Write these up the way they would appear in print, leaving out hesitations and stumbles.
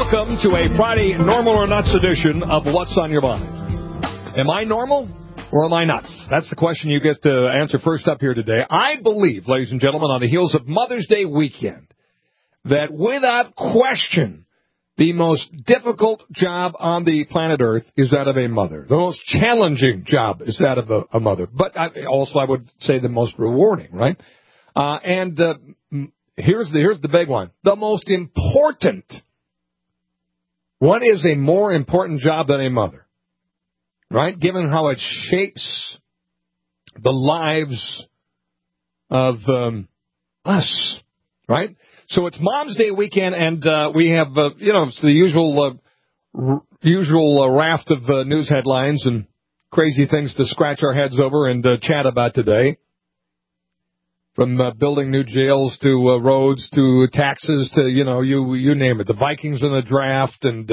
welcome to a Friday Normal or Nuts edition of What's on Your Mind. Am I normal or am I nuts? That's the question you get to answer first up here today. I believe, ladies and gentlemen, on the heels of Mother's Day weekend, that without question, the most difficult job on the planet Earth is that of a mother. The most challenging job is that of a mother. But I would say the most rewarding, right? Here's the big one. The most important. What is a more important job than a mother? Right? Given how it shapes the lives of us. Right? So it's Mom's Day weekend, and we have, it's the usual raft of news headlines and crazy things to scratch our heads over and chat about today. From building new jails to roads to taxes to, you name it, the Vikings in the draft. And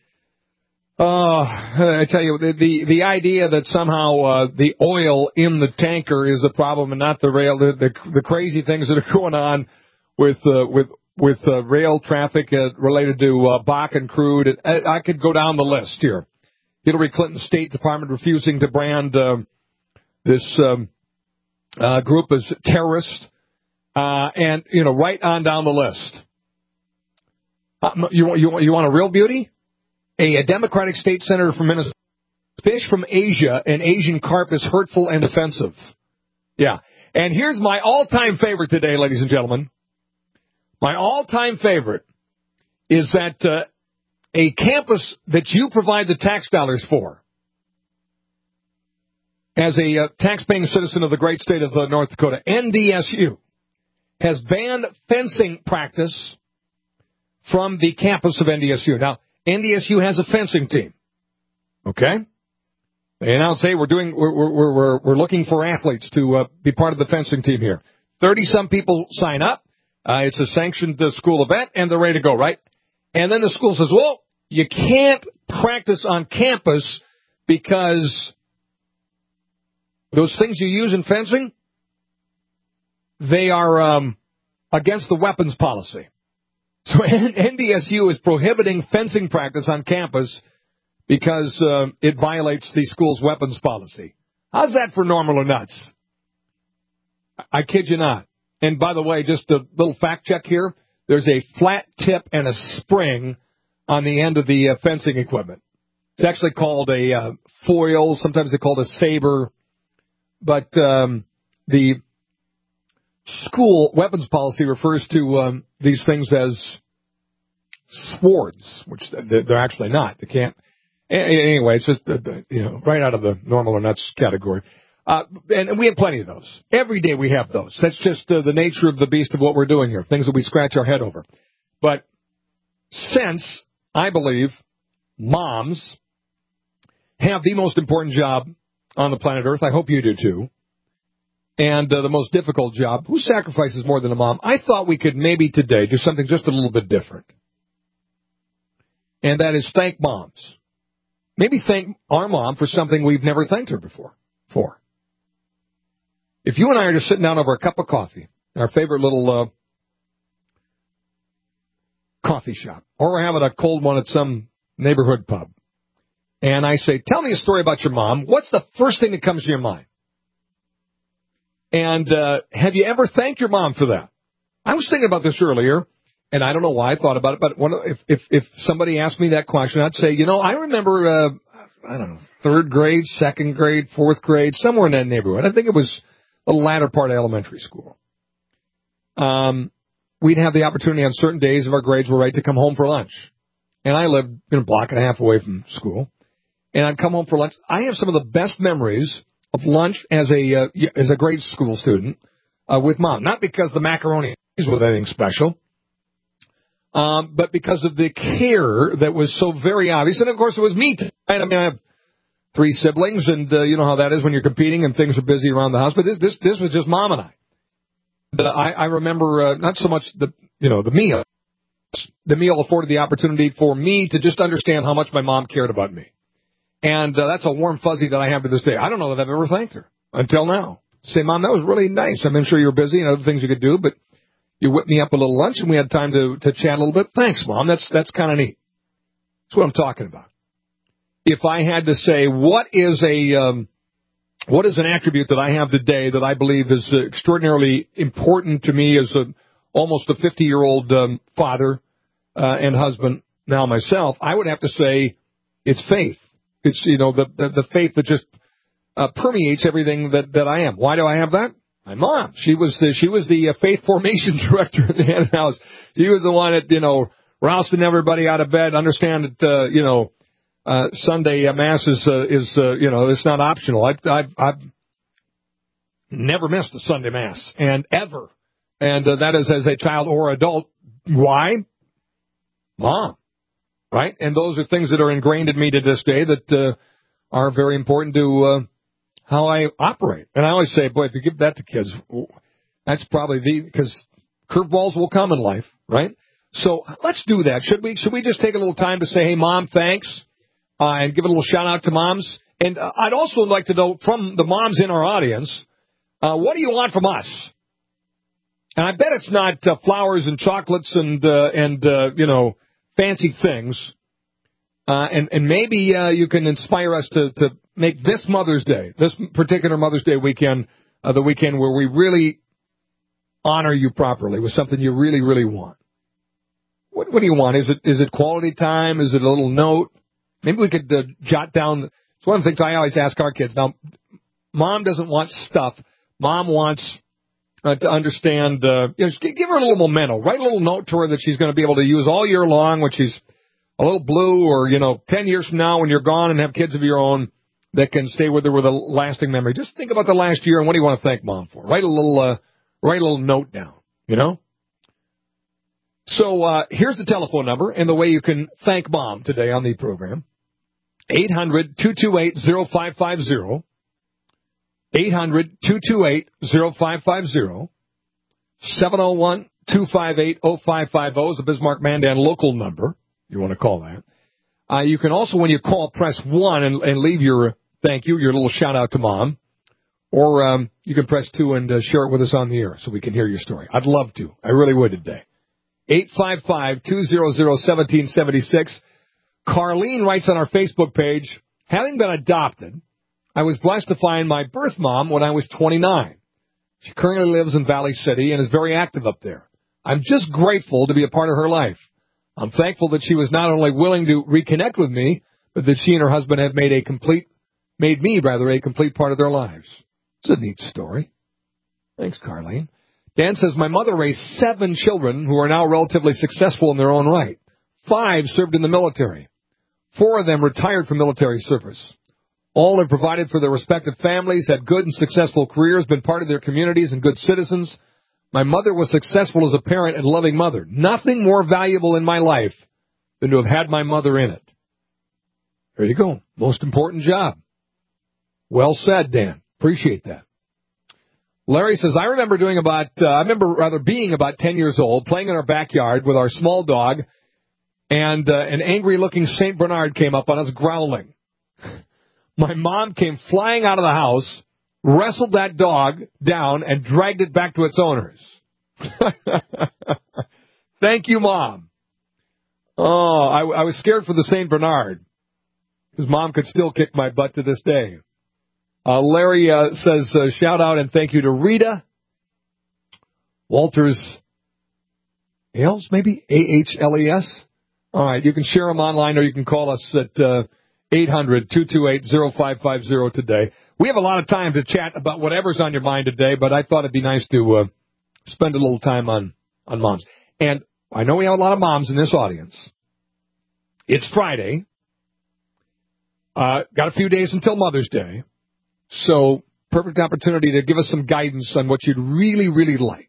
I tell you, the idea that somehow the oil in the tanker is the problem and not the rail, the crazy things that are going on with rail traffic related to Bakken crude. I could go down the list here. Hillary Clinton's State Department refusing to brand this group as terrorist, and right on down the list. You want a real beauty? A Democratic state senator from Minnesota. Fish from Asia and Asian carp is hurtful and offensive. Yeah, and here's my all-time favorite today, ladies and gentlemen. My all-time favorite is that a campus that you provide the tax dollars for, as a tax-paying citizen of the great state of North Dakota, NDSU, has banned fencing practice from the campus of NDSU. Now, NDSU has a fencing team. Okay? They announced, hey, we're looking for athletes to be part of the fencing team here. 30-some people sign up. It's a sanctioned school event, and they're ready to go, right? And then the school says, well, you can't practice on campus because those things you use in fencing, they are against the weapons policy. So NDSU is prohibiting fencing practice on campus because it violates the school's weapons policy. How's that for normal or nuts? I kid you not. And by the way, just a little fact check here. There's a flat tip and a spring on the end of the fencing equipment. It's actually called a foil. Sometimes they call it a saber. But the school weapons policy refers to these things as swords, which they're actually not. They can't. Anyway, it's just right out of the normal or nuts category. And we have plenty of those. Every day we have those. That's just the nature of the beast of what we're doing here, things that we scratch our head over. But since, I believe, moms have the most important job on the planet Earth, I hope you do too, and the most difficult job, who sacrifices more than a mom? I thought we could maybe today do something just a little bit different. And that is thank moms. Maybe thank our mom for something we've never thanked her before for. If you and I are just sitting down over a cup of coffee, our favorite little coffee shop, or we're having a cold one at some neighborhood pub, and I say, tell me a story about your mom, what's the first thing that comes to your mind? And have you ever thanked your mom for that? I was thinking about this earlier, and I don't know why I thought about it, but if somebody asked me that question, I'd say, I remember, I don't know, 3rd grade, 2nd grade, 4th grade, somewhere in that neighborhood. I think it was the latter part of elementary school. We'd have the opportunity on certain days if our grades were right to come home for lunch. And I lived a block and a half away from school. And I'd come home for lunch. I have some of the best memories of lunch as a grade school student with Mom. Not because the macaroni was anything special, but because of the care that was so very obvious. And, of course, it was me. I have 3 siblings, and you know how that is when you're competing and things are busy around the house. But this was just Mom and I. I remember not so much the meal. The meal afforded the opportunity for me to just understand how much my mom cared about me. And that's a warm fuzzy that I have to this day. I don't know that I've ever thanked her until now. Say, Mom, that was really nice. I'm sure you were busy and other things you could do, but you whipped me up a little lunch and we had time to chat a little bit. Thanks, Mom. That's kind of neat. That's what I'm talking about. If I had to say, what is an attribute that I have today that I believe is extraordinarily important to me as almost a 50-year-old father and husband now myself, I would have to say it's faith. It's, the faith that just permeates everything that I am. Why do I have that? My mom. She was the faith formation director in the head house. She was the one that, rousting everybody out of bed, understand that, Sunday Mass is it's not optional. I've never missed a Sunday Mass, and ever. And that is as a child or adult. Why? Mom. Right? And those are things that are ingrained in me to this day that are very important to how I operate. And I always say, boy, if you give that to kids, that's probably because curveballs will come in life, right? So let's do that. Should we just take a little time to say, hey, Mom, thanks, and give a little shout-out to moms? And I'd also like to know from the moms in our audience, what do you want from us? And I bet it's not flowers and chocolates and fancy things. And maybe you can inspire us to make this Mother's Day, this particular Mother's Day weekend, the weekend where we really honor you properly with something you really, really want. What do you want? Is it quality time? Is it a little note? Maybe we could jot down. It's one of the things I always ask our kids. Now, Mom doesn't want stuff. Mom wants to understand. Just give her a little memento. Write a little note to her that she's going to be able to use all year long when she's a little blue, or 10 years from now when you're gone and have kids of your own that can stay with her with a lasting memory. Just think about the last year and what do you want to thank Mom for? Write a little note down. So here's the telephone number and the way you can thank Mom today on the program. 800-228-0550. 800-228-0550. 701-258-0550 is the Bismarck Mandan local number. You want to call that. You can also, when you call, press 1 and leave your thank you, your little shout-out to Mom. Or you can press 2 and share it with us on the air so we can hear your story. I'd love to. I really would today. 855-200-1776. Carlene writes on our Facebook page, having been adopted, I was blessed to find my birth mom when I was 29. She currently lives in Valley City and is very active up there. I'm just grateful to be a part of her life. I'm thankful that she was not only willing to reconnect with me, but that she and her husband have made me a complete part of their lives. It's a neat story. Thanks, Carlene. Dan says, my mother raised 7 children who are now relatively successful in their own right. 5 served in the military. 4 of them retired from military service. All have provided for their respective families, had good and successful careers, been part of their communities and good citizens. My mother was successful as a parent and loving mother. Nothing more valuable in my life than to have had my mother in it. There you go. Most important job. Well said, Dan. Appreciate that. Larry says, I remember being about 10 years old, playing in our backyard with our small dog, and an angry-looking St. Bernard came up on us growling. My mom came flying out of the house, wrestled that dog down, and dragged it back to its owners. Thank you, Mom. Oh, I was scared for the St. Bernard, because Mom could still kick my butt to this day. Larry says, shout out and thank you to Rita Walters Hales, maybe? AHLES? All right, you can share them online or you can call us at 800-228-0550 today. We have a lot of time to chat about whatever's on your mind today, but I thought it'd be nice to spend a little time on moms. And I know we have a lot of moms in this audience. It's Friday. Got a few days until Mother's Day. So, perfect opportunity to give us some guidance on what you'd really, really like.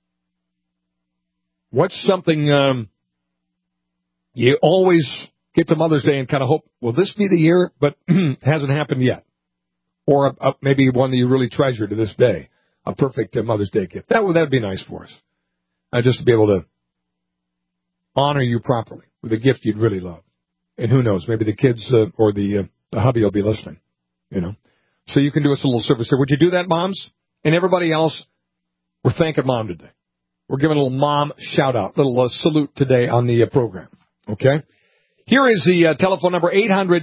What's something you always get to Mother's Day and kind of hope, will this be the year? But hasn't happened yet. Or maybe one that you really treasure to this day. A perfect Mother's Day gift. That would be nice for us. Just to be able to honor you properly with a gift you'd really love. And who knows, maybe the kids or the hubby will be listening, So you can do us a little service here. Would you do that, moms? And everybody else, we're thanking Mom today. We're giving a little mom shout-out, little salute today on the program, okay? Here is the telephone number,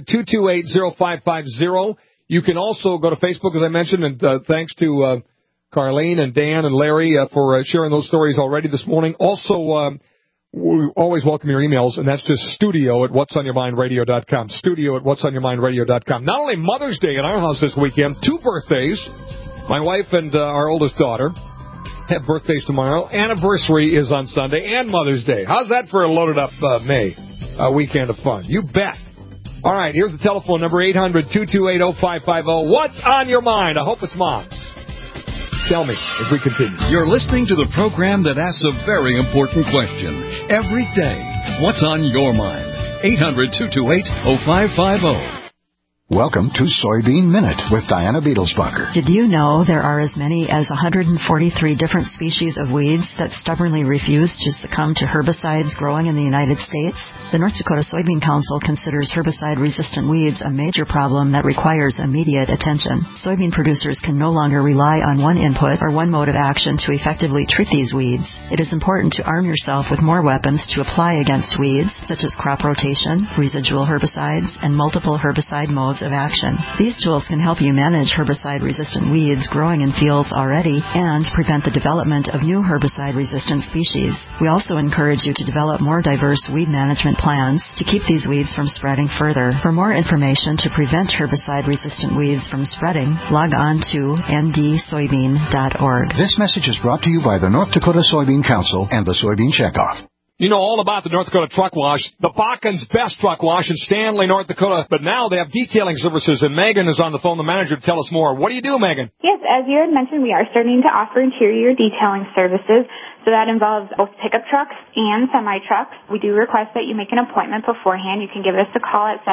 800-228-0550. You can also go to Facebook, as I mentioned, and thanks to Carlene and Dan and Larry for sharing those stories already this morning. Also, we always welcome your emails, and that's just studio@whatsonyourmindradio.com. Studio@whatsonyourmindradio.com. Not only Mother's Day in our house this weekend, 2 birthdays. My wife and our oldest daughter have birthdays tomorrow. Anniversary is on Sunday, and Mother's Day. How's that for a loaded-up May weekend of fun? You bet. All right, here's the telephone number, 800-228-0550. What's on your mind? I hope it's moms. Tell me if we continue. You're listening to the program that asks a very important question every day. What's on your mind? 800-228-0550. Welcome to Soybean Minute with Diana Beetlesbacher. Did you know there are as many as 143 different species of weeds that stubbornly refuse to succumb to herbicides growing in the United States? The North Dakota Soybean Council considers herbicide-resistant weeds a major problem that requires immediate attention. Soybean producers can no longer rely on one input or one mode of action to effectively treat these weeds. It is important to arm yourself with more weapons to apply against weeds, such as crop rotation, residual herbicides, and multiple herbicide modes of action. These tools can help you manage herbicide-resistant weeds growing in fields already and prevent the development of new herbicide-resistant species. We also encourage you to develop more diverse weed management plans to keep these weeds from spreading further. For more information to prevent herbicide-resistant weeds from spreading, log on to ndsoybean.org. This message is brought to you by the North Dakota Soybean Council and the Soybean Checkoff. You know all about the North Dakota Truck Wash, the Bakken's Best Truck Wash in Stanley, North Dakota. But now they have detailing services, and Megan is on the phone, the manager, to tell us more. What do you do, Megan? Yes, as you had mentioned, we are starting to offer interior detailing services. So that involves both pickup trucks and semi-trucks. We do request that you make an appointment beforehand. You can give us a call at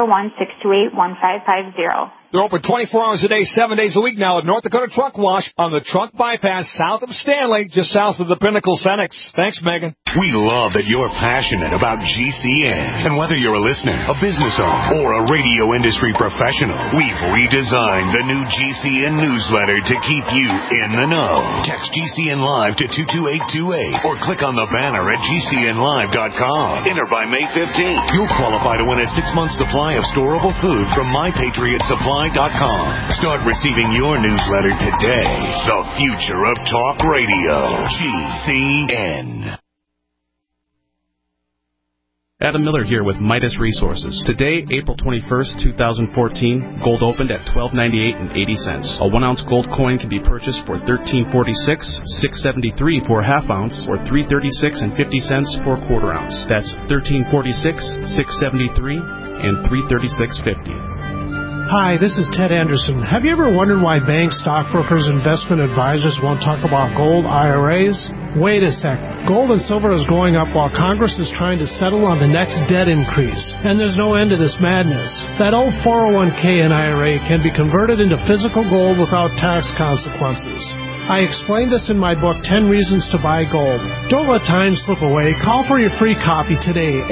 701-628-1550. They're open 24 hours a day, 7 days a week now at North Dakota Truck Wash on the Truck Bypass south of Stanley, just south of the Pinnacle Cenex. Thanks, Megan. We love that you're passionate about GCN. And whether you're a listener, a business owner, or a radio industry professional, we've redesigned the new GCN newsletter to keep you in the know. Text GCN Live to 22828 or click on the banner at GCNlive.com. Enter by May 15th. You'll qualify to win a 6-month supply of storable food from MyPatriotSupply.com. Start receiving your newsletter today. The future of talk radio. GCN. Adam Miller here with Midas Resources. Today, April 21st, 2014, gold opened at $12.98 80. A 1-ounce gold coin can be purchased for $13.46, $6.73 for a half ounce, or $3.36 50 for a quarter ounce. That's $13.46, $6.73, and $3.36.50. Hi, this is Ted Anderson. Have you ever wondered why banks, stockbrokers, investment advisors won't talk about gold IRAs? Wait a sec. Gold and silver is going up while Congress is trying to settle on the next debt increase. And there's no end to this madness. That old 401k and IRA can be converted into physical gold without tax consequences. I explained this in my book, 10 Reasons to Buy Gold. Don't let time slip away. Call for your free copy today,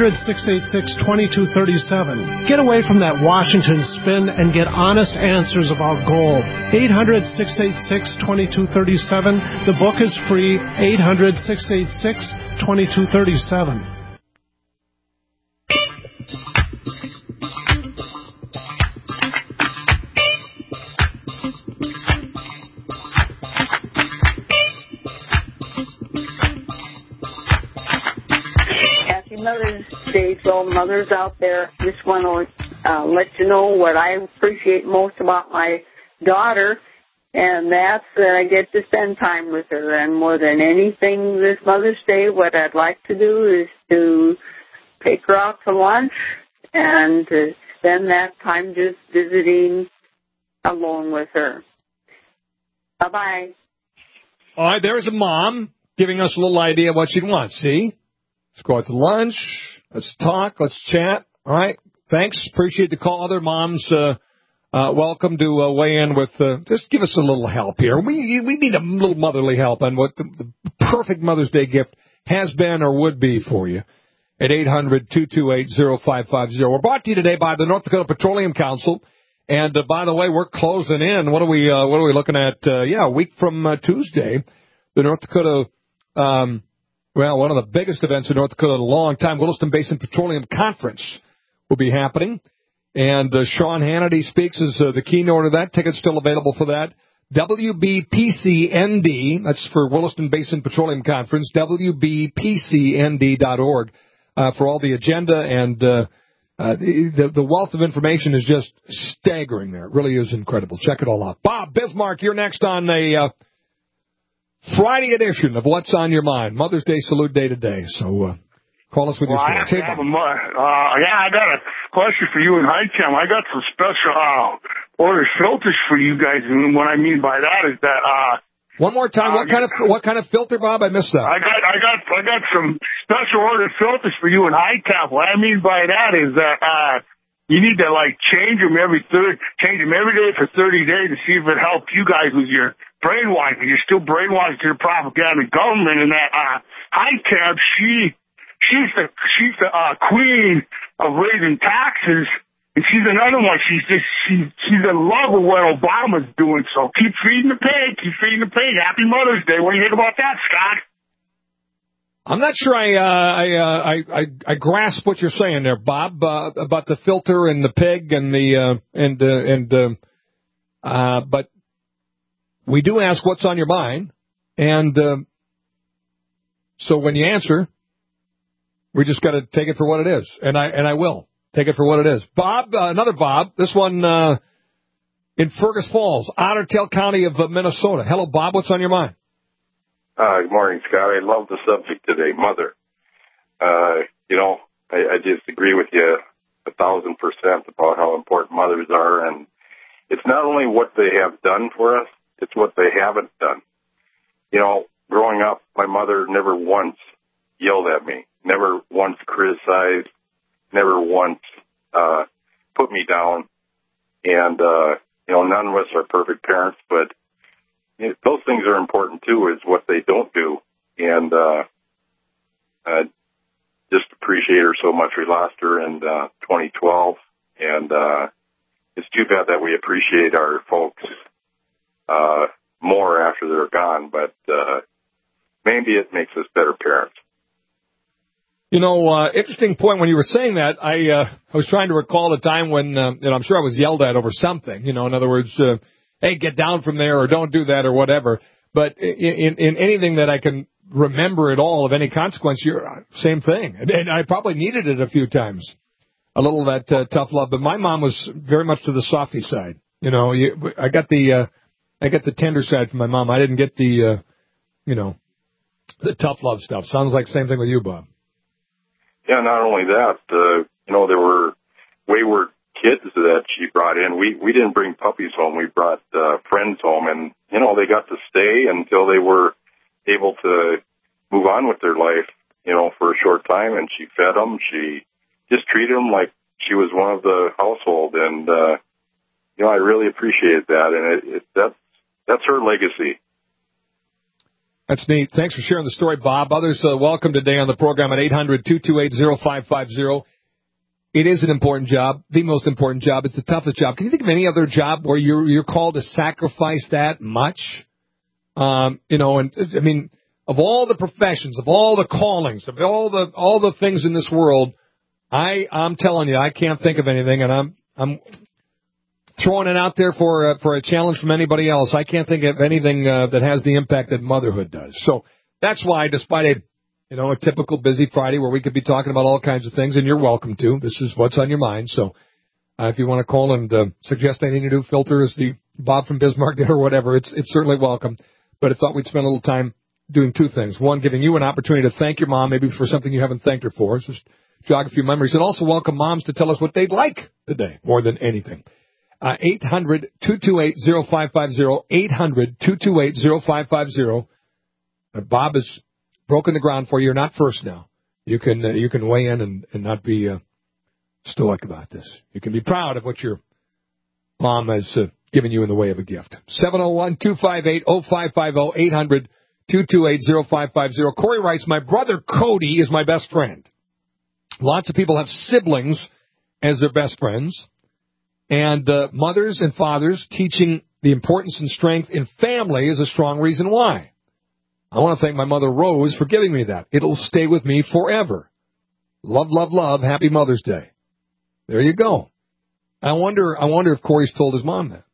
800-686-2237. Get away from that Washington spin and get honest answers about gold. 800-686-2237. The book is free, 800-686-2237. Mother's Day, so mothers out there, just want to let you know what I appreciate most about my daughter, and that's that I get to spend time with her. And more than anything this Mother's Day, what I'd like to do is to take her out to lunch and to spend that time just visiting alone with her. Bye-bye. All right, there's a mom giving us a little idea of what she'd want. See? Let's go out to lunch. Let's talk. Let's chat. All right. Thanks. Appreciate the call. Other moms, welcome to weigh in with, just give us a little help here. We need a little motherly help on what the perfect Mother's Day gift has been or would be for you at 800-228-0550. We're brought to you today by the North Dakota Petroleum Council. And, by the way, we're closing in. What are we looking at? A week from Tuesday, the North Dakota, Well, one of the biggest events in North Dakota in a long time, Williston Basin Petroleum Conference, will be happening. And Sean Hannity speaks as the keynote of that. Tickets still available for that. WBPCND, that's for Williston Basin Petroleum Conference, WBPCND.org for all the agenda. And the wealth of information is just staggering there. It really is incredible. Check it all out. Bob Bismarck, you're next on a Friday edition of What's on Your Mind. Mother's Day Salute Day today. So call us with your stories. I got a question for you and Hi-Chem. I got some special ordered filters for you guys, and what I mean by that is that one more time, what kind of filter, Bob? I missed that. I got some special ordered filters for you and Hi-Chem. What I mean by that is that you need to change them every day for 30 days to see if it helps you guys with your brainwashing. You're still brainwashed to the propaganda government, and that Hi-Chem, she's the queen of raising taxes, and she's another one. She's in love with what Obama's doing. So keep feeding the pig. Happy Mother's Day. What do you think about that, Scott? I'm not sure I grasp what you're saying there, Bob, about the filter and the pig and but we do ask what's on your mind, and so when you answer, we just got to take it for what it is, and I will take it for what it is. Bob, another Bob, this one in Fergus Falls, Ottertail County of Minnesota. Hello, Bob. What's on your mind? Good morning, Scott. I love the subject today, mother. I just agree with you 1,000% about how important mothers are, and it's not only what they have done for us, it's what they haven't done. Growing up, my mother never once yelled at me, never once criticized, never once put me down. And, none of us are perfect parents, but those things are important, too, is what they don't do. And just appreciate her so much. We lost her in 2012, and it's too bad that we appreciate our folks more after they're gone, but maybe it makes us better parents. Interesting point when you were saying that. I was trying to recall a time when, I'm sure I was yelled at over something. In other words, hey, get down from there, or don't do that, or whatever. But in anything that I can remember at all of any consequence, same thing. And I probably needed it a few times, a little of that tough love. But my mom was very much to the softy side. I got the tender side from my mom. I didn't get the tough love stuff. Sounds like the same thing with you, Bob. Yeah, not only that, there were wayward kids that she brought in. We didn't bring puppies home. We brought friends home, and, they got to stay until they were able to move on with their life, for a short time, and she fed them. She just treated them like she was one of the household, and, I really appreciated that, and that's her legacy. That's neat. Thanks for sharing the story, Bob. Others welcome today on the program at 800-228-0550. It is an important job, the most important job. It's the toughest job. Can you think of any other job where you're called to sacrifice that much? Of all the professions, of all the callings, of all the things in this world, I'm telling you, I can't think of anything, and I'm throwing it out there for a challenge from anybody else. I can't think of anything that has the impact that motherhood does. So that's why, despite a typical busy Friday where we could be talking about all kinds of things, and you're welcome to. This is what's on your mind. So if you want to call and suggest anything to do, filter as the Bob from Bismarck did or whatever, it's certainly welcome. But I thought we'd spend a little time doing two things. One, giving you an opportunity to thank your mom, maybe for something you haven't thanked her for. Just jog a few memories. And also welcome moms to tell us what they'd like today more than anything. 800-228-0550, 800-228-0550. Bob has broken the ground for you. You're not first now. You can weigh in and not be stoic about this. You can be proud of what your mom has given you in the way of a gift. 701-258-0550, 800-228-0550. Corey writes, my brother Cody is my best friend. Lots of people have siblings as their best friends. And mothers and fathers teaching the importance and strength in family is a strong reason why. I want to thank my mother, Rose, for giving me that. It'll stay with me forever. Love, love, love. Happy Mother's Day. There you go. I wonder if Corey's told his mom that.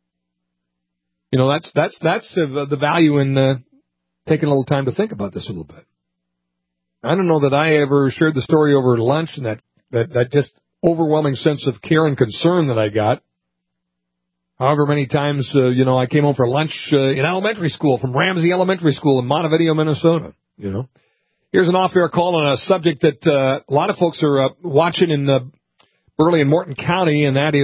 You know, that's the value in taking a little time to think about this a little bit. I don't know that I ever shared the story over lunch and that just overwhelming sense of care and concern that I got. However many times, I came home for lunch in elementary school from Ramsey Elementary School in Montevideo, Minnesota, you know. Here's an off-air call on a subject that a lot of folks are watching in Burley and Morton County, and that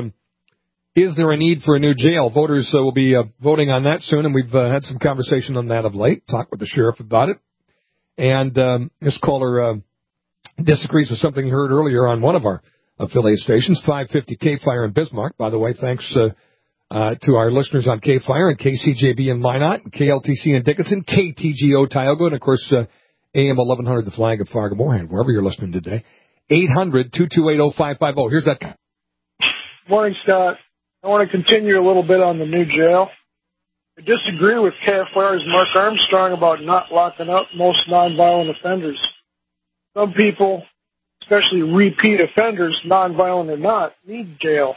is there a need for a new jail? Voters will be voting on that soon, and we've had some conversation on that of late, talked with the sheriff about it. And this caller disagrees with something he heard earlier on one of our affiliate stations, 550 K-Fire in Bismarck. By the way, thanks to our listeners on K-Fire and KCJB in Minot, and KLTC in Dickinson, KTGO Tioga, and, of course, AM 1100, The Flag of Fargo-Moorhead, wherever you're listening today. 800-228-0550. Here's that. Morning, Scott. I want to continue a little bit on the new jail. I disagree with KFR's Mark Armstrong about not locking up most nonviolent offenders. Some people, especially repeat offenders, nonviolent or not, need jail.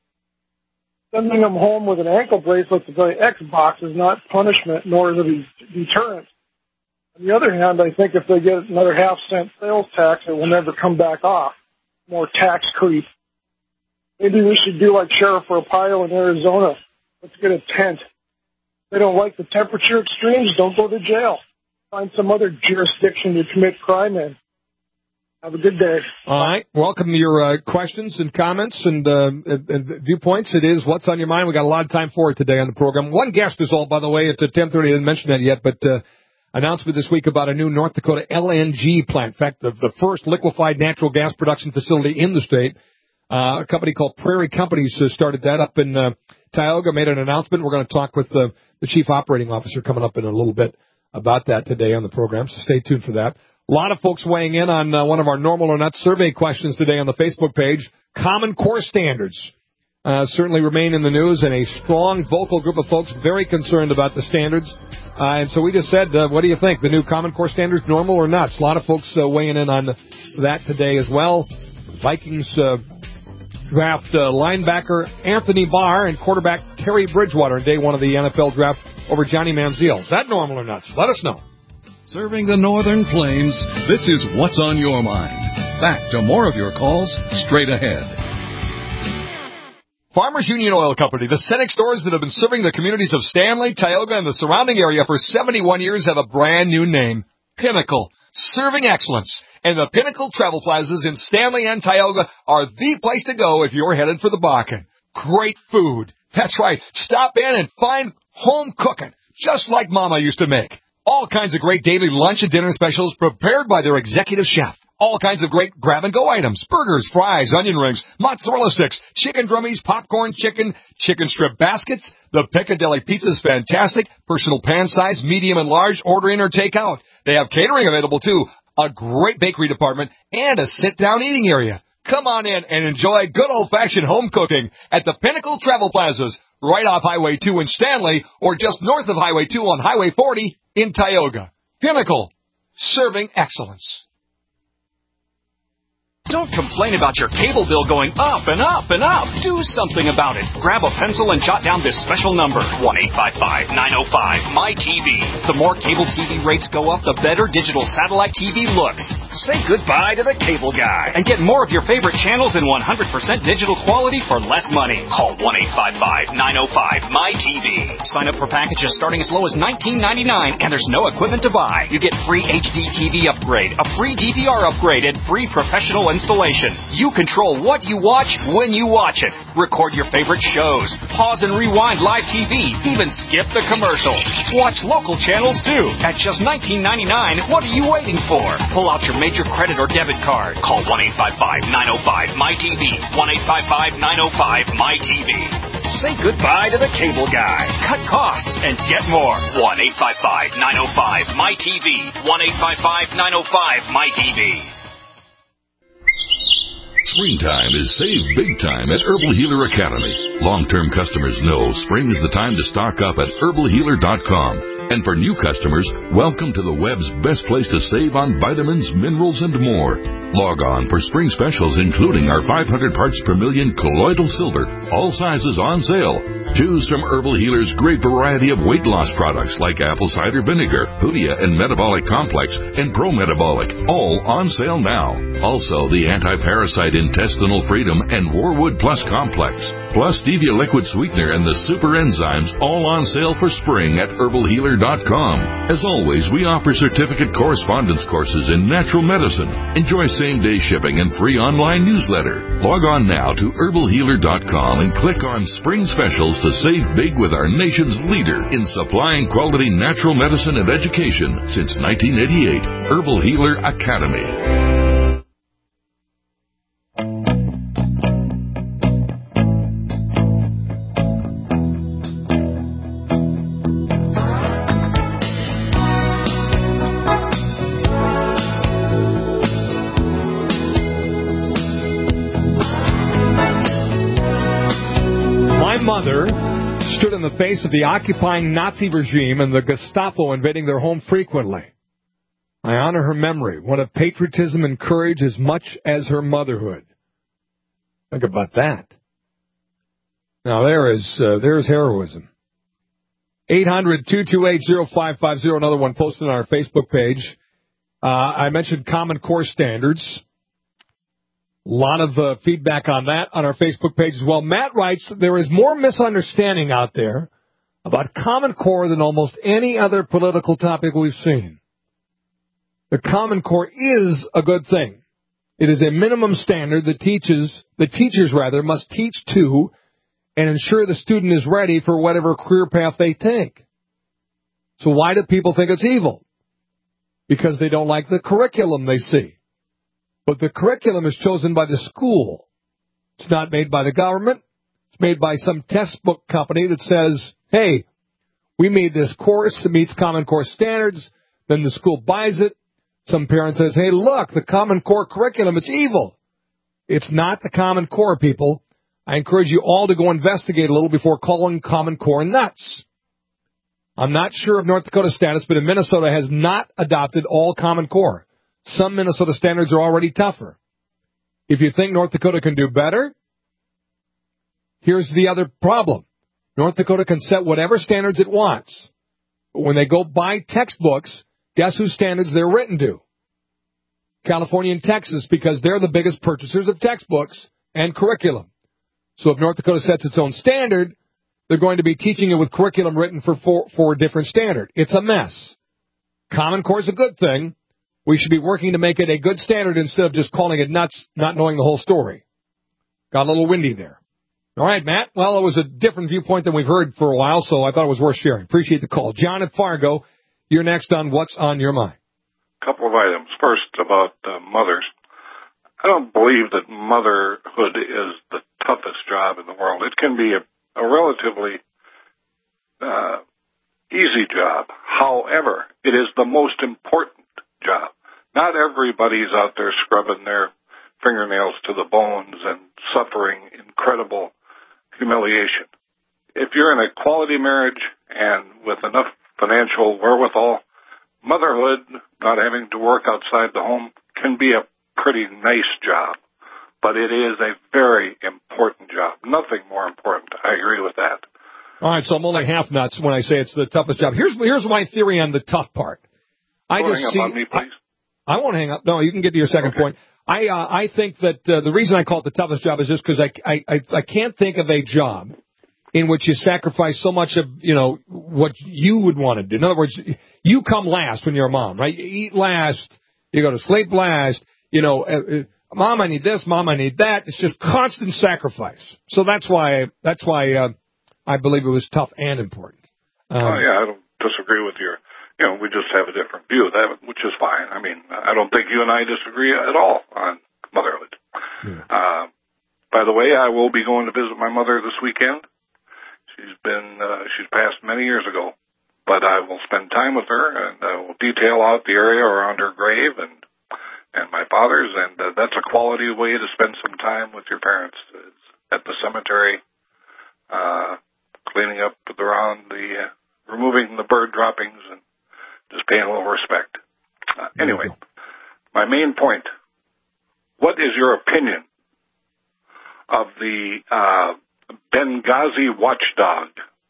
Sending them home with an ankle bracelet to play Xbox is not punishment, nor is it a deterrent. On the other hand, I think if they get another half-cent sales tax, it will never come back off. More tax creep. Maybe we should do like Sheriff Arpaio in Arizona. Let's get a tent. If they don't like the temperature extremes, don't go to jail. Find some other jurisdiction to commit crime in. Have a good day. All right. Welcome your questions and comments and viewpoints. It is What's on Your Mind. We got a lot of time for it today on the program. One guest is all, by the way, at 10:30. I didn't mention that yet, but announcement this week about a new North Dakota LNG plant. In fact, the first liquefied natural gas production facility in the state. A company called Prairie Companies started that up in Tioga, made an announcement. We're going to talk with the chief operating officer coming up in a little bit about that today on the program, so stay tuned for that. A lot of folks weighing in on one of our normal or not survey questions today on the Facebook page. Common Core standards certainly remain in the news, and a strong, vocal group of folks very concerned about the standards. And so we just said, what do you think? The new Common Core standards, normal or nuts? A lot of folks weighing in on that today as well. Vikings draft linebacker Anthony Barr and quarterback Terry Bridgewater in day one of the NFL draft over Johnny Manziel. Is that normal or nuts? Let us know. Serving the Northern Plains, this is What's on Your Mind. Back to more of your calls straight ahead. Farmers Union Oil Company, the Cenex stores that have been serving the communities of Stanley, Tioga, and the surrounding area for 71 years have a brand new name, Pinnacle, serving excellence. And the Pinnacle Travel Plazas in Stanley and Tioga are the place to go if you're headed for the Bakken. Great food. That's right. Stop in and find home cooking, just like Mama used to make. All kinds of great daily lunch and dinner specials prepared by their executive chef. All kinds of great grab-and-go items. Burgers, fries, onion rings, mozzarella sticks, chicken drummies, popcorn chicken, chicken strip baskets. The Piccadilly Pizza is fantastic. Personal pan size, medium and large, order in or take out. They have catering available, too. A great bakery department and a sit-down eating area. Come on in and enjoy good old-fashioned home cooking at the Pinnacle Travel Plazas, right off Highway 2 in Stanley or just north of Highway 2 on Highway 40 in Tioga. Pinnacle, serving excellence. Don't complain about your cable bill going up and up and up. Do something about it. Grab a pencil and jot down this special number, 1-855-905-MY-TV. The more cable TV rates go up, the better digital satellite TV looks. Say goodbye to the cable guy and get more of your favorite channels in 100% digital quality for less money. Call 1-855-905-MY-TV. Sign up for packages starting as low as $19.99, and there's no equipment to buy. You get free HD TV upgrade, a free DVR upgrade, and free professional installation. You control what you watch when you watch it. Record your favorite shows. Pause and rewind live TV. Even skip the commercials. Watch local channels too. At just $19.99, what are you waiting for? Pull out your major credit or debit card. Call 1-855-905-MY-TV. 1-855-905-MY-TV. Say goodbye to the cable guy. Cut costs and get more. 1-855-905-MY-TV. 1-855-905-MY-TV. Springtime is save big time at Herbal Healer Academy. Long-term customers know spring is the time to stock up at herbalhealer.com. And for new customers, welcome to the web's best place to save on vitamins, minerals, and more. Log on for spring specials, including our 500 parts per million colloidal silver, all sizes on sale. Choose from Herbal Healer's great variety of weight loss products like apple cider vinegar, Hoodia and Metabolic Complex, and Pro Metabolic, all on sale now. Also, the anti-parasite Intestinal Freedom and Warwood Plus Complex, plus Stevia Liquid Sweetener and the Super Enzymes, all on sale for spring at herbalhealer.com. As always, we offer certificate correspondence courses in natural medicine. Enjoy same-day shipping and free online newsletter. Log on now to herbalhealer.com and click on Spring Specials to save big with our nation's leader in supplying quality natural medicine and education since 1988, Herbal Healer Academy. Stood in the face of the occupying Nazi regime and the Gestapo invading their home frequently. I honor her memory, one of patriotism and courage as much as her motherhood. Think about that. Now there's heroism. 800-228-0550, another one posted on our Facebook page. I mentioned Common Core standards. A lot of feedback on that on our Facebook page as well. Matt writes, there is more misunderstanding out there about Common Core than almost any other political topic we've seen. The Common Core is a good thing. It is a minimum standard that teachers must teach to and ensure the student is ready for whatever career path they take. So why do people think it's evil? Because they don't like the curriculum they see. But the curriculum is chosen by the school. It's not made by the government. It's made by some textbook company that says, hey, we made this course that meets Common Core standards. Then the school buys it. Some parent says, hey, look, the Common Core curriculum, it's evil. It's not the Common Core, people. I encourage you all to go investigate a little before calling Common Core nuts. I'm not sure of North Dakota status, but in Minnesota has not adopted all Common Core. Some Minnesota standards are already tougher. If you think North Dakota can do better, here's the other problem. North Dakota can set whatever standards it wants. But when they go buy textbooks, guess whose standards they're written to? California and Texas, because they're the biggest purchasers of textbooks and curriculum. So if North Dakota sets its own standard, they're going to be teaching it with curriculum written for a different standard. It's a mess. Common Core is a good thing. We should be working to make it a good standard instead of just calling it nuts, not knowing the whole story. Got a little windy there. All right, Matt. Well, it was a different viewpoint than we've heard for a while, so I thought it was worth sharing. Appreciate the call. John at Fargo, you're next on What's on Your Mind. A couple of items. First, about mothers. I don't believe that motherhood is the toughest job in the world. It can be a relatively easy job. However, it is the most important job. Not everybody's out there scrubbing their fingernails to the bones and suffering incredible humiliation. If you're in a quality marriage and with enough financial wherewithal, motherhood, not having to work outside the home, can be a pretty nice job. But it is a very important job. Nothing more important. I agree with that. All right, so I'm only half nuts when I say it's the toughest job. Here's my theory on the tough part. Hang up on me, please. I won't hang up. No, you can get to your second point. I think that the reason I call it the toughest job is just because I can't think of a job in which you sacrifice so much of, what you would want to do. In other words, you come last when you're a mom, right? You eat last, you go to sleep last, Mom, I need this, Mom, I need that. It's just constant sacrifice. So that's why I believe it was tough and important. I don't disagrry with your. We just have a different view of that, which is fine. I mean, I don't think you and I disagree at all on motherhood. Yeah. By the way, I will be going to visit my mother this weekend. She's passed many years ago, but I will spend time with her and I will detail out the area around her grave and my father's, and that's a quality way to spend some time with your parents. It's at the cemetery, cleaning up around the removing the bird droppings and just paying a little respect. Anyway, my main point, what is your opinion of the Benghazi watchdog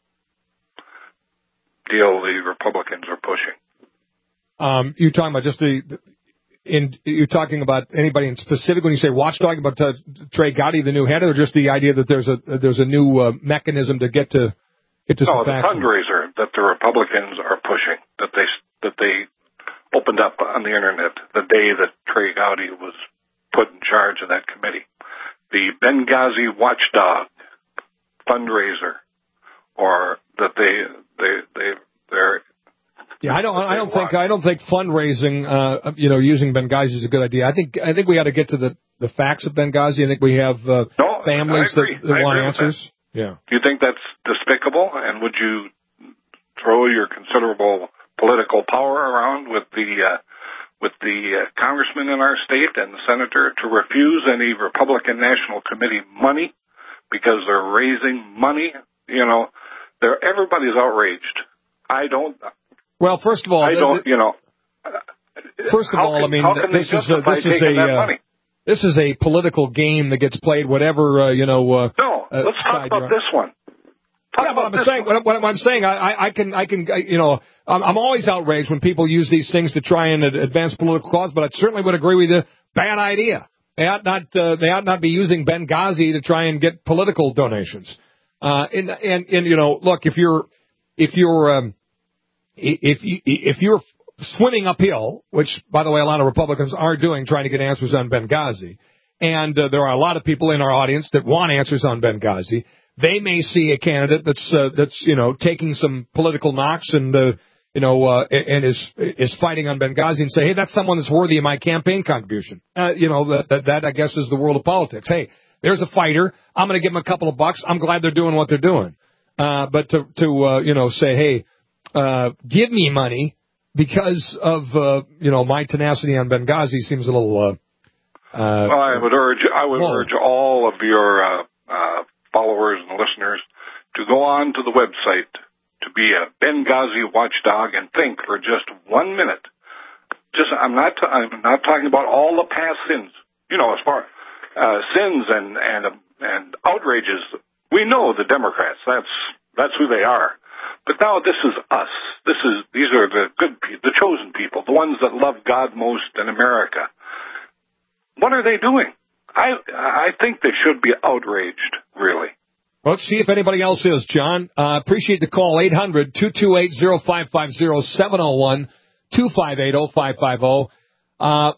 deal the Republicans are pushing? You're talking about just you're talking about anybody in specific when you say watchdog, about Trey Gowdy, the new head, or just the idea that there's a new mechanism to get to some facts? The fundraiser that the Republicans are pushing, that they opened up on the internet the day that Trey Gowdy was put in charge of that committee. The Benghazi watchdog fundraiser, or that they're. Yeah, I don't think fundraising, using Benghazi is a good idea. I think we ought to get to the facts of Benghazi. I think we have families that want answers. Yeah. Do you think that's despicable? And would you throw your considerable political power around with the congressman in our state and the senator to refuse any Republican National Committee money because they're raising money? Everybody's outraged. I don't. Well, first of all, this is a political game that gets played. Whatever No, let's talk about this one. What I'm saying, I'm always outraged when people use these things to try and advance political cause, but I certainly would agree with you. Bad idea. They ought not be using Benghazi to try and get political donations. Look, if you're swimming uphill, which, by the way, a lot of Republicans are doing, trying to get answers on Benghazi, and there are a lot of people in our audience that want answers on Benghazi, they may see a candidate that's taking some political knocks and and is fighting on Benghazi and say, hey, that's someone that's worthy of my campaign contribution. That I guess is the world of politics. Hey, there's a fighter. I'm going to give him a couple of bucks. I'm glad they're doing what they're doing. But to say, hey, give me money because of my tenacity on Benghazi seems a little. Well, I would urge all of your followers and listeners to go on to the website to be a Benghazi watchdog and think for just 1 minute. I'm not talking about all the past sins. As far sins and outrages. We know the Democrats. That's who they are. But now this is us. These are the good people, the chosen people, the ones that love God most in America. What are they doing? I think they should be outraged, really. Well, let's see if anybody else is, John. Appreciate the call. 800-228-0550, 701-258-0550.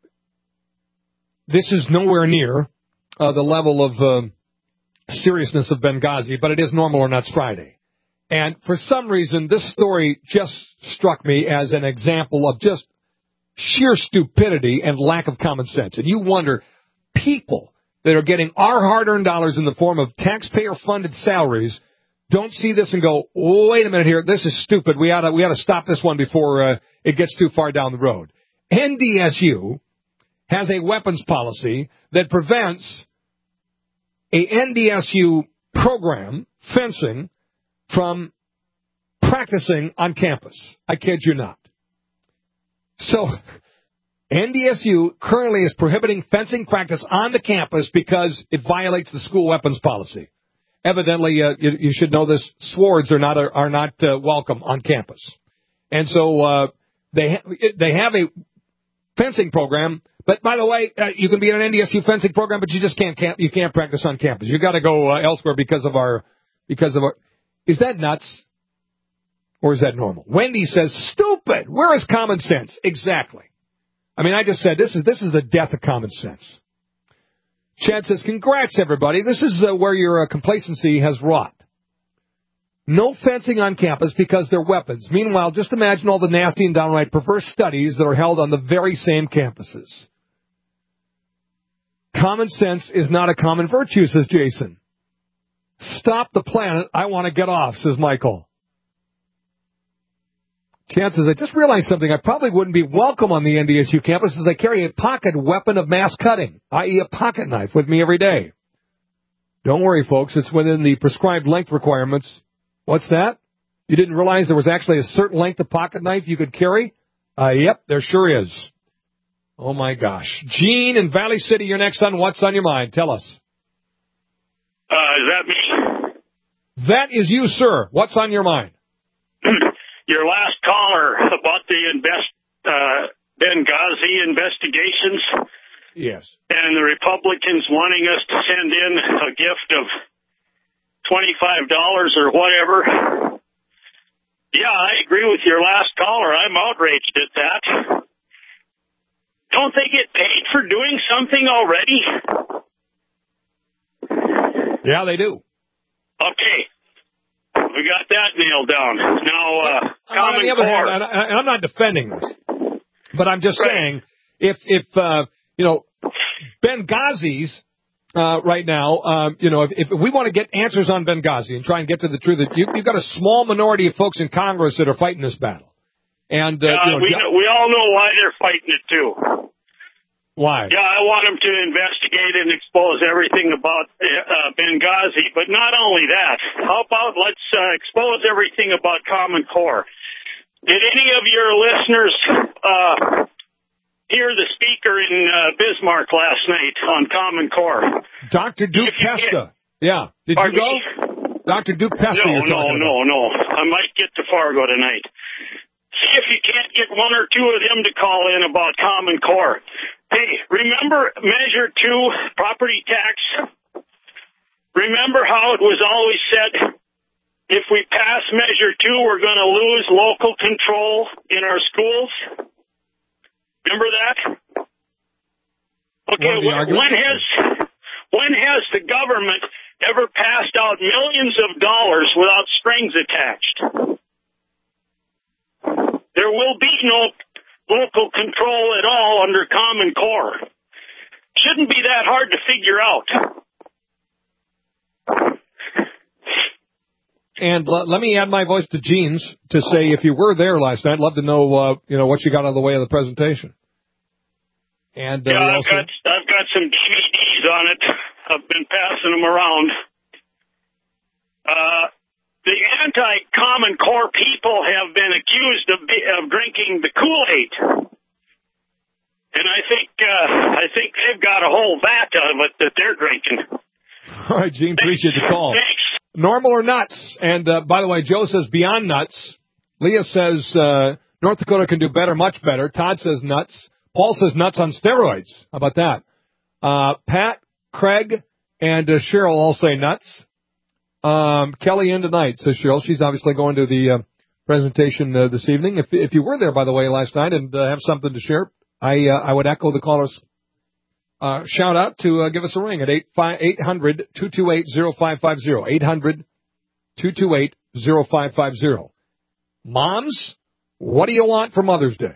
This is nowhere near the level of seriousness of Benghazi, but it is Normal or Nuts Friday. And for some reason, this story just struck me as an example of just sheer stupidity and lack of common sense. And you wonder, people that are getting our hard-earned dollars in the form of taxpayer-funded salaries don't see this and go, wait a minute here, this is stupid. We ought to stop this one before it gets too far down the road. NDSU has a weapons policy that prevents a NDSU program, fencing, from practicing on campus. I kid you not. So NDSU currently is prohibiting fencing practice on the campus because it violates the school weapons policy. Evidently, you should know this, swords are not welcome on campus. And so they have a fencing program. But by the way, you can be in an NDSU fencing program, but you just can't practice on campus. You got to go elsewhere because of our. Is that nuts? Or is that normal? Wendy says, stupid. Where is common sense? Exactly. I mean, I just said this is the death of common sense. Chad says, congrats, everybody. This is where your complacency has wrought. No fencing on campus because they're weapons. Meanwhile, just imagine all the nasty and downright perverse studies that are held on the very same campuses. Common sense is not a common virtue, says Jason. Stop the planet. I want to get off, says Michael. Chad says, I just realized something. I probably wouldn't be welcome on the NDSU campus as I carry a pocket weapon of mass cutting, i.e. a pocket knife, with me every day. Don't worry, folks. It's within the prescribed length requirements. What's that? You didn't realize there was actually a certain length of pocket knife you could carry? Yep, there sure is. Oh, my gosh. Gene in Valley City, you're next on What's on Your Mind. Tell us. Is that me? That is you, sir. What's on your mind? Your last caller about the Benghazi investigations. Yes. And the Republicans wanting us to send in a gift of $25 or whatever. Yeah, I agree with your last caller. I'm outraged at that. Don't they get paid for doing something already? Yeah, they do. Okay. We got that nailed down. Now, Common on the other Core. hand, I'm not defending this, but I'm just saying, if Benghazis right now, if we want to get answers on Benghazi and try and get to the truth, you've got a small minority of folks in Congress that are fighting this battle. And we all know why they're fighting it, too. Why? Yeah, I want them to investigate and expose everything about Benghazi, but not only that. How about let's expose everything about Common Core? Did any of your listeners hear the speaker in Bismarck last night on Common Core? Dr. Duke Pesta. Yeah. Did you go? Dr. Duke Pesta. No. I might get to Fargo tonight. See if you can't get one or two of them to call in about Common Core. Hey, remember Measure 2, property tax? Remember how it was always said, if we pass Measure 2, we're going to lose local control in our schools? Remember that? Okay, when has the government ever passed out millions of dollars without strings attached? There will be no local control at all under Common Core. Shouldn't be that hard to figure out. And let me add my voice to Gene's to say, if you were there last night, I'd love to know, what you got out of the way of the presentation. And I've got some DVDs on it. I've been passing them around. The anti-Common Core people have been accused of drinking the Kool-Aid, and I think they've got a whole vat of it that they're drinking. All right, Gene, appreciate the call. Thanks. Normal or nuts? And by the way, Joe says beyond nuts. Leah says North Dakota can do better, much better. Todd says nuts. Paul says nuts on steroids. How about that? Pat, Craig, and Cheryl all say nuts. Kelly in tonight, says Cheryl. She's obviously going to the presentation this evening. If you were there, by the way, last night and have something to share, I would echo the caller's shout out to give us a ring at 800-228-0550. 800-228-0550. Moms, what do you want for Mother's Day?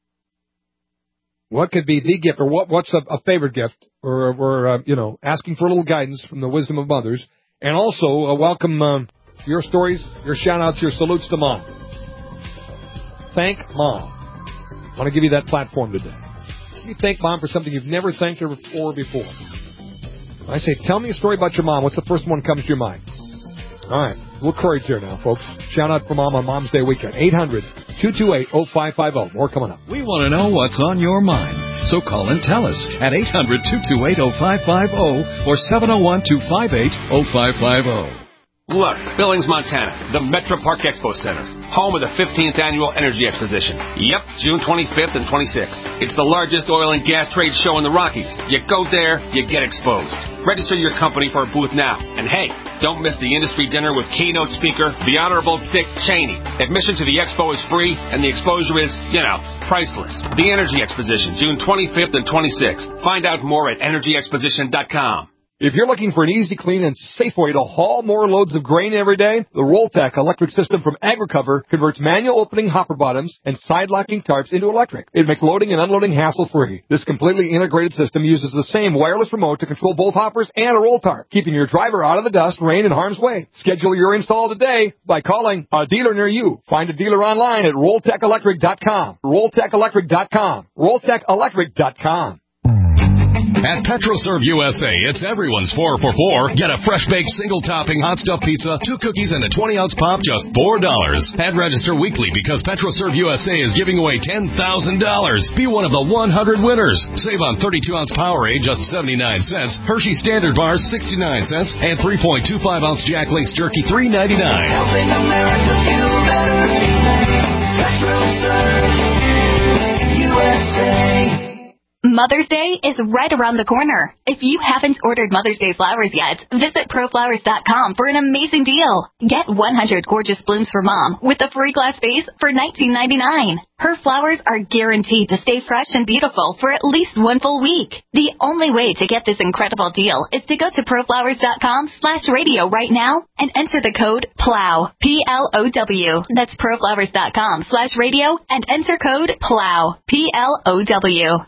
What could be the gift, or what's a favorite gift? We're asking for a little guidance from the wisdom of mothers. And also, welcome your stories, your shout-outs, your salutes to Mom. Thank Mom. I want to give you that platform today. You thank Mom for something you've never thanked her for before. I say, tell me a story about your mom. What's the first one that comes to your mind? All right. A little courage here now, folks. Shout out for Mom on Mom's Day weekend. 800-228-0550. More coming up. We want to know what's on your mind. So call and tell us at 800-228-0550 or 701-258-0550. Look, Billings, Montana, the Metro Park Expo Center, home of the 15th Annual Energy Exposition. Yep, June 25th and 26th. It's the largest oil and gas trade show in the Rockies. You go there, you get exposed. Register your company for a booth now. And hey, don't miss the industry dinner with keynote speaker, the Honorable Dick Cheney. Admission to the expo is free, and the exposure is, priceless. The Energy Exposition, June 25th and 26th. Find out more at energyexposition.com. If you're looking for an easy, clean, and safe way to haul more loads of grain every day, the Rolltech electric system from AgriCover converts manual opening hopper bottoms and side-locking tarps into electric. It makes loading and unloading hassle-free. This completely integrated system uses the same wireless remote to control both hoppers and a roll tarp, keeping your driver out of the dust, rain, and harm's way. Schedule your install today by calling a dealer near you. Find a dealer online at RolltechElectric.com. RolltechElectric.com. RolltechElectric.com. At PetroServe USA, it's everyone's 4 for $4. Get a fresh-baked single-topping hot stuff pizza, 2 cookies, and a 20-ounce pop, just $4. And register weekly because PetroServe USA is giving away $10,000. Be one of the 100 winners. Save on 32-ounce Powerade, just 79 cents. Hershey Standard Bars, 69 cents. And 3.25-ounce Jack Link's Jerky, $3.99. Helping America feel better. PetroServe USA. Mother's Day is right around the corner. If you haven't ordered Mother's Day flowers yet, visit ProFlowers.com for an amazing deal. Get 100 gorgeous blooms for Mom with a free glass vase for $19.99. Her flowers are guaranteed to stay fresh and beautiful for at least one full week. The only way to get this incredible deal is to go to ProFlowers.com/radio right now and enter the code PLOW, P-L-O-W. That's ProFlowers.com/radio and enter code PLOW, P-L-O-W.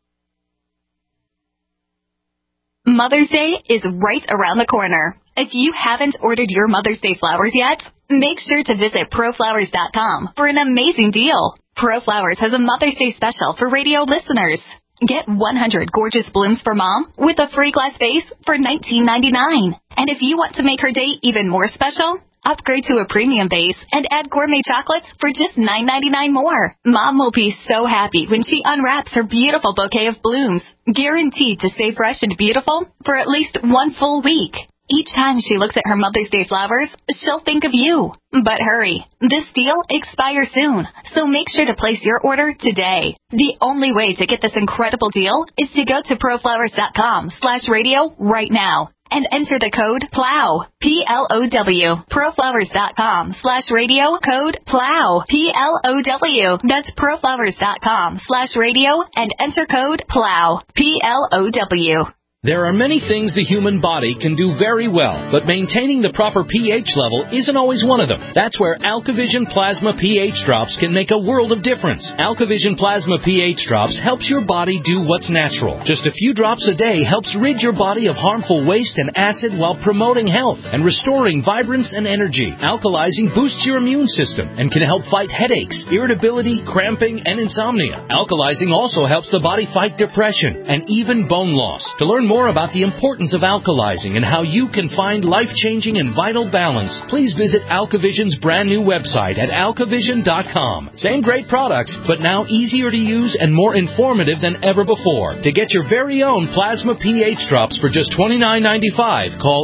Mother's Day is right around the corner. If you haven't ordered your Mother's Day flowers yet, make sure to visit ProFlowers.com for an amazing deal. ProFlowers has a Mother's Day special for radio listeners. Get 100 gorgeous blooms for Mom with a free glass vase for $19.99. And if you want to make her day even more special, upgrade to a premium vase and add gourmet chocolates for just $9.99 more. Mom will be so happy when she unwraps her beautiful bouquet of blooms, guaranteed to stay fresh and beautiful for at least one full week. Each time she looks at her Mother's Day flowers, she'll think of you. But hurry, this deal expires soon, so make sure to place your order today. The only way to get this incredible deal is to go to ProFlowers.com/radio right now and enter the code PLOW, P-L-O-W. ProFlowers.com/radio, code PLOW, P-L-O-W. That's ProFlowers.com/radio and enter code PLOW, P-L-O-W. There are many things the human body can do very well, but maintaining the proper pH level isn't always one of them. That's where AlkaVision Plasma pH Drops can make a world of difference. AlkaVision Plasma pH Drops helps your body do what's natural. Just a few drops a day helps rid your body of harmful waste and acid while promoting health and restoring vibrance and energy. Alkalizing boosts your immune system and can help fight headaches, irritability, cramping, and insomnia. Alkalizing also helps the body fight depression and even bone loss. To learn more about the importance of alkalizing and how you can find life-changing and vital balance, please visit AlkaVision's brand new website at alkavision.com. Same great products, but now easier to use and more informative than ever before. To get your very own Plasma pH Drops for just $29.95, call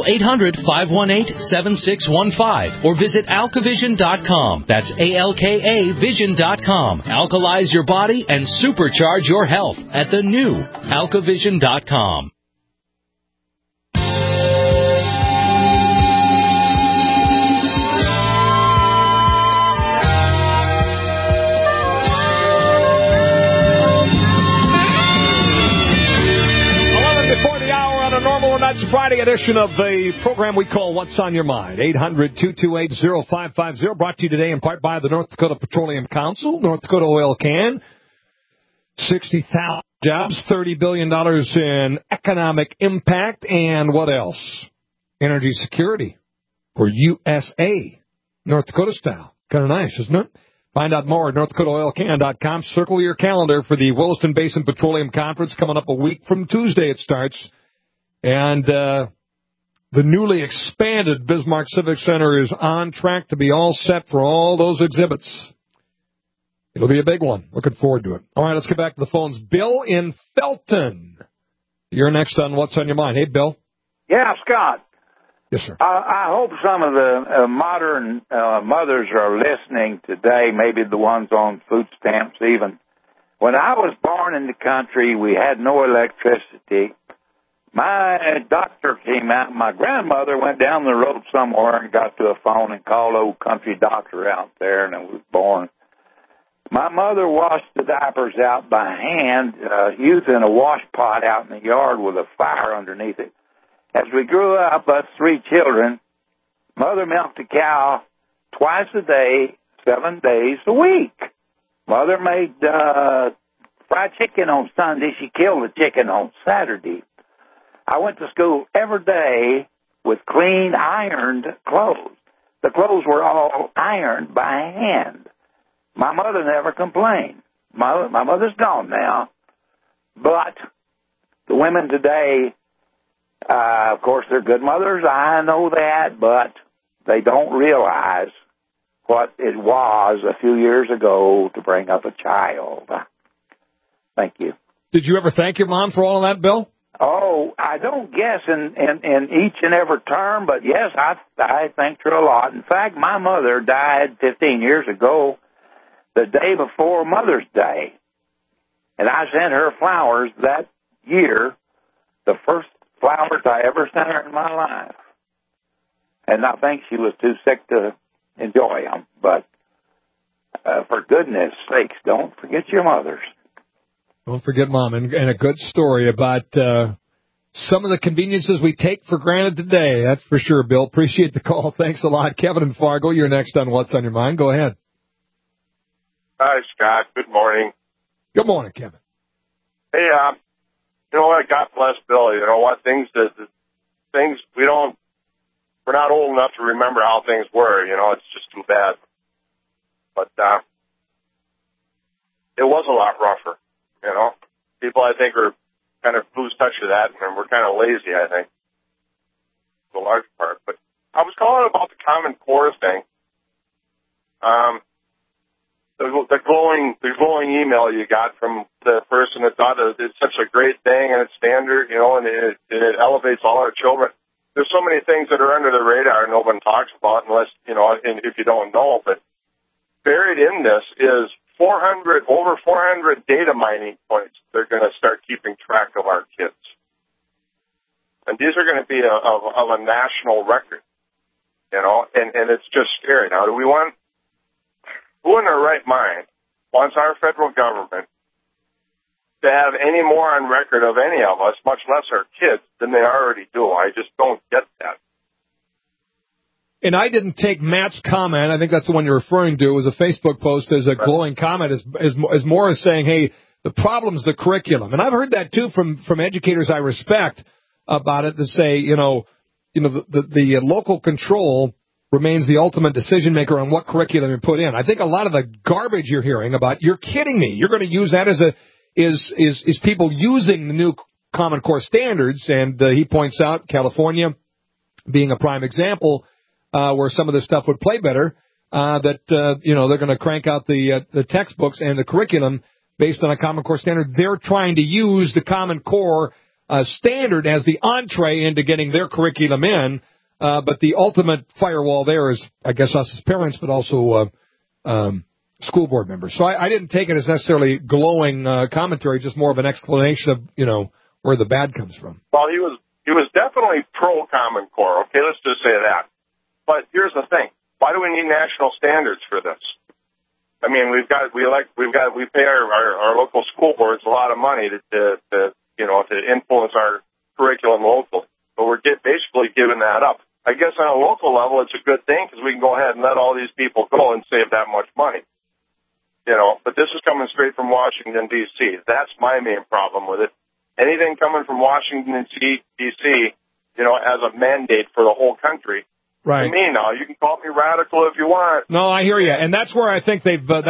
800-518-7615 or visit alkavision.com. That's ALKA Vision.com. Alkalize your body and supercharge your health at the new alkavision.com. That's a Friday edition of the program we call What's on Your Mind. 800-228-0550. Brought to you today in part by the North Dakota Petroleum Council, North Dakota Oil Can. 60,000 jobs, $30 billion in economic impact, and what else? Energy security for USA, North Dakota style. Kind of nice, isn't it? Find out more at NorthDakotaOilCan.com. Circle your calendar for the Williston Basin Petroleum Conference coming up a week from Tuesday. It starts. And the newly expanded Bismarck Civic Center is on track to be all set for all those exhibits. It'll be a big one. Looking forward to it. All right, let's get back to the phones. Bill in Felton. You're next on What's on Your Mind. Hey, Bill. Yeah, Scott. Yes, sir. I hope some of the modern mothers are listening today, maybe the ones on food stamps even. When I was born in the country, we had no electricity. My doctor came out. My grandmother went down the road somewhere and got to a phone and called old country doctor out there, and I was born. My mother washed the diapers out by hand using a wash pot out in the yard with a fire underneath it. As we grew up, us 3 children, Mother milked a cow twice a day, 7 days a week. Mother made fried chicken on Sunday. She killed the chicken on Saturday. I went to school every day with clean, ironed clothes. The clothes were all ironed by hand. My mother never complained. My mother's gone now. But the women today, of course, they're good mothers. I know that, but they don't realize what it was a few years ago to bring up a child. Thank you. Did you ever thank your mom for all of that, Bill? Oh, I don't guess in each and every term, but yes, I thanked her a lot. In fact, my mother died 15 years ago, the day before Mother's Day. And I sent her flowers that year, the first flowers I ever sent her in my life. And I think she was too sick to enjoy them. But for goodness sakes, don't forget your mothers. Don't forget Mom. And a good story about some of the conveniences we take for granted today. That's for sure, Bill. Appreciate the call. Thanks a lot. Kevin in Fargo, you're next on What's on Your Mind. Go ahead. Hi, Scott. Good morning. Good morning, Kevin. Hey, you know what? God bless Bill. You know what? Things we're not old enough to remember how things were. You know, it's just too bad. But it was a lot rougher. You know, people I think are kind of lose touch of that, and we're kind of lazy, I think, for the large part. But I was calling about the Common Core thing. The glowing email you got from the person that thought it's such a great thing and it's standard, you know, and it elevates all our children. There's so many things that are under the radar no one talks about unless, you know, and if you don't know. But buried in this is over 400 data mining points. They're going to start keeping track of our kids. And these are going to be of a national record, you know, and it's just scary. Now, who in their right mind wants our federal government to have any more on record of any of us, much less our kids, than they already do? I just don't get that. And I didn't take Matt's comment. I think that's the one you're referring to. It was a Facebook post as a glowing comment, as more as saying, hey, the problem's the curriculum. And I've heard that, too, from educators I respect about it, to say, the local control remains the ultimate decision maker on what curriculum you put in. I think a lot of the garbage you're hearing about, you're kidding me, you're going to use that as is people using the new Common Core standards. And he points out California being a prime example where some of this stuff would play better, that they're going to crank out the textbooks and the curriculum based on a Common Core standard. They're trying to use the Common Core standard as the entree into getting their curriculum in. But the ultimate firewall there is, I guess, us as parents, but also school board members. So I didn't take it as necessarily glowing commentary, just more of an explanation of, where the bad comes from. Well, he was definitely pro Common Core. Okay, let's just say that. But here's the thing: why do we need national standards for this? I mean, we pay our local school boards a lot of money to influence our curriculum locally, but we're basically giving that up. I guess on a local level, it's a good thing because we can go ahead and let all these people go and save that much money. But this is coming straight from Washington, D.C. That's my main problem with it. Anything coming from Washington, D.C., as a mandate for the whole country. Right. To me now, you can call me radical if you want. No, I hear you, and that's where I think they've been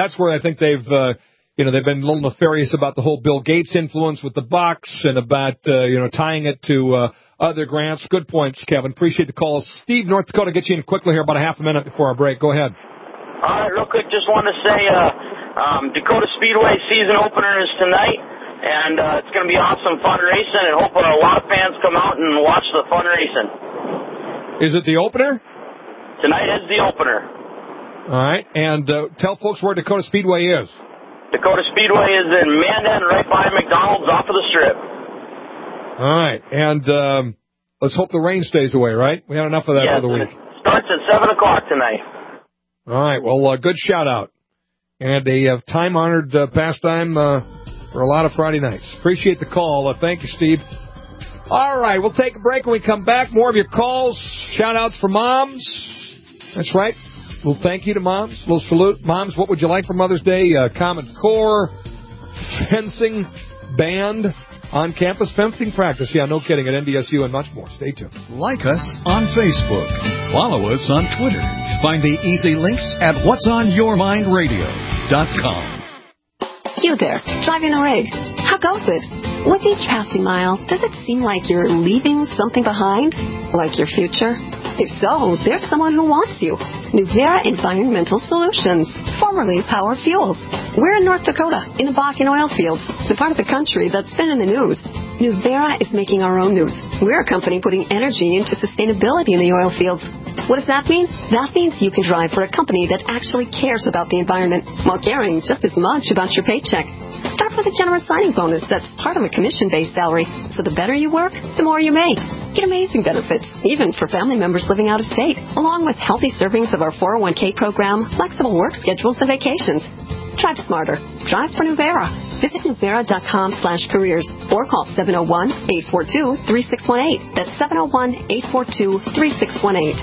a little nefarious about the whole Bill Gates influence with the box and about tying it to other grants. Good points, Kevin. Appreciate the call. Steve, North Dakota, get you in quickly here, about a half a minute before our break. Go ahead. All right, real quick, just want to say Dakota Speedway season opener is tonight, and it's going to be awesome fun racing, and hope a lot of fans come out and watch the fun racing. Is it the opener? Tonight is the opener. All right, and tell folks where Dakota Speedway is. Dakota Speedway is in Mandan, right by McDonald's, off of the Strip. All right, and let's hope the rain stays away, right? We had enough of that for the week. It starts at 7 o'clock tonight. All right, well, good shout-out. And a time-honored pastime for a lot of Friday nights. Appreciate the call. Thank you, Steve. All right, we'll take a break. When we come back, more of your calls, shout-outs for moms. That's right. We'll thank you to moms. We'll salute moms. What would you like for Mother's Day? Common Core, fencing, band, on-campus fencing practice. Yeah, no kidding, at NDSU and much more. Stay tuned. Like us on Facebook. Follow us on Twitter. Find the easy links at whatsonyourmindradio.com. You there, driving a rig. How goes it? With each passing mile, does it seem like you're leaving something behind? Like your future? If so, there's someone who wants you. Nuvera Environmental Solutions, formerly Power Fuels. We're in North Dakota, in the Bakken oil fields, the part of the country that's been in the news. Nuvera is making our own news. We're a company putting energy into sustainability in the oil fields. What does that mean? That means you can drive for a company that actually cares about the environment while caring just as much about your paycheck. Start with a generous signing bonus that's part of a commission-based salary. So the better you work, the more you make. Get amazing benefits, even for family members living out of state, along with healthy servings of our 401k program, flexible work schedules, and vacations. Drive smarter. Drive for Nuvera. Visit Nuvera.com/careers or call 701-842-3618. That's 701-842-3618.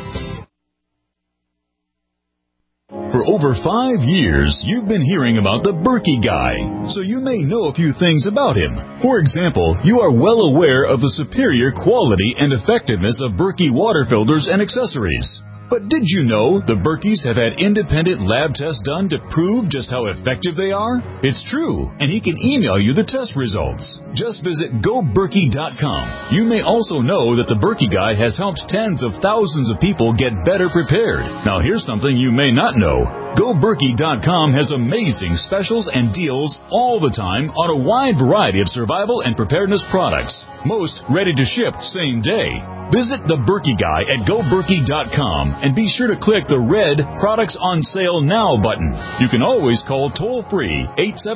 For over 5 years, you've been hearing about the Berkey Guy, so you may know a few things about him. For example, you are well aware of the superior quality and effectiveness of Berkey water filters and accessories. But did you know the Berkeys have had independent lab tests done to prove just how effective they are? It's true, and he can email you the test results. Just visit GoBerkey.com. You may also know that the Berkey Guy has helped tens of thousands of people get better prepared. Now here's something you may not know. GoBerkey.com has amazing specials and deals all the time on a wide variety of survival and preparedness products. Most ready to ship same day. Visit the Berkey Guy at GoBerkey.com and be sure to click the red Products on Sale Now button. You can always call toll-free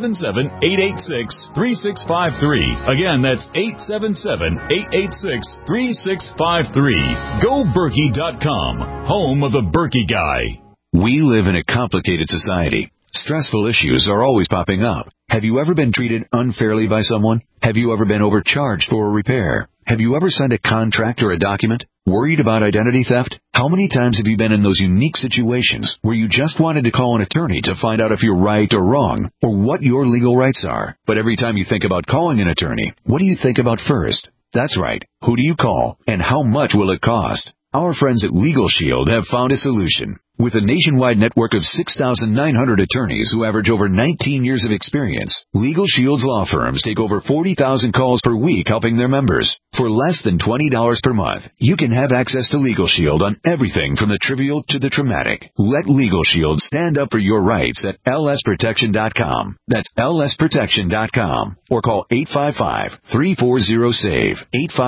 877-886-3653. Again, that's 877-886-3653. GoBerkey.com, home of the Berkey Guy. We live in a complicated society. Stressful issues are always popping up. Have you ever been treated unfairly by someone? Have you ever been overcharged for a repair? Have you ever signed a contract or a document? Worried about identity theft? How many times have you been in those unique situations where you just wanted to call an attorney to find out if you're right or wrong, or what your legal rights are? But every time you think about calling an attorney, what do you think about first? That's right. Who do you call, and how much will it cost? Our friends at Legal Shield have found a solution. With a nationwide network of 6,900 attorneys who average over 19 years of experience, Legal Shield's law firms take over 40,000 calls per week helping their members. For less than $20 per month, you can have access to Legal Shield on everything from the trivial to the traumatic. Let Legal Shield stand up for your rights at lsprotection.com. That's lsprotection.com. Or call 855-340-SAVE,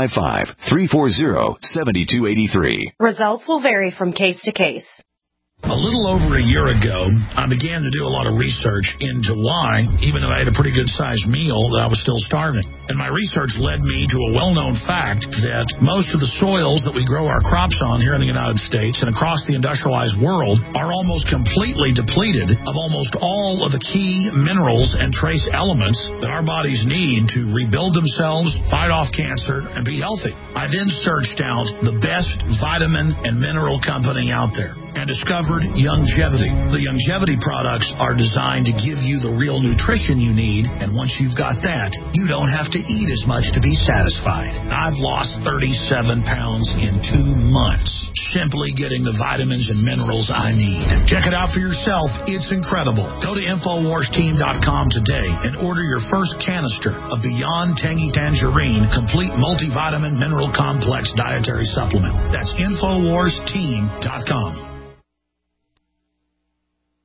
855-340-7283. Results will vary from case to case. A little over a year ago, I began to do a lot of research into why, even though I had a pretty good-sized meal, that I was still starving. And my research led me to a well-known fact that most of the soils that we grow our crops on here in the United States and across the industrialized world are almost completely depleted of almost all of the key minerals and trace elements that our bodies need to rebuild themselves, fight off cancer, and be healthy. I then searched out the best vitamin and mineral company out there and discovered Youngevity. The Youngevity products are designed to give you the real nutrition you need, and once you've got that, you don't have to eat as much to be satisfied. I've lost 37 pounds in 2 months, simply getting the vitamins and minerals I need. Check it out for yourself. It's incredible. Go to InfoWarsTeam.com today and order your first canister of Beyond Tangy Tangerine Complete Multivitamin Mineral Complex Dietary Supplement. That's InfoWarsTeam.com.